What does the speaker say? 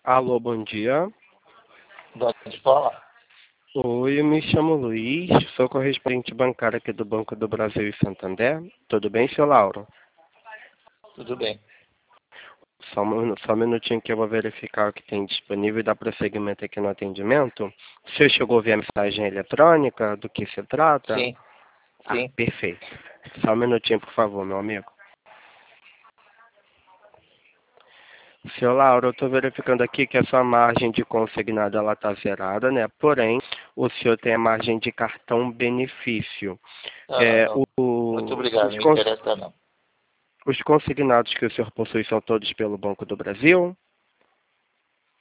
Alô, bom dia. Pode falar. Oi, eu me chamo Luiz, sou correspondente bancário aqui do Banco do Brasil e Santander. Tudo bem, seu Lauro? Tudo bem. Só um minutinho que eu vou verificar o que tem disponível e dar prosseguimento aqui no atendimento. O senhor chegou a ver a mensagem eletrônica? Do que se trata? Sim, sim. Perfeito. Só um minutinho, por favor, meu amigo. Seu Lauro, eu estou verificando aqui que a sua margem de consignado ela está zerada, né? Porém, o senhor tem a margem de cartão benefício. É, Não. Muito obrigado, os, não me interessa não. os consignados que o senhor possui são todos pelo Banco do Brasil?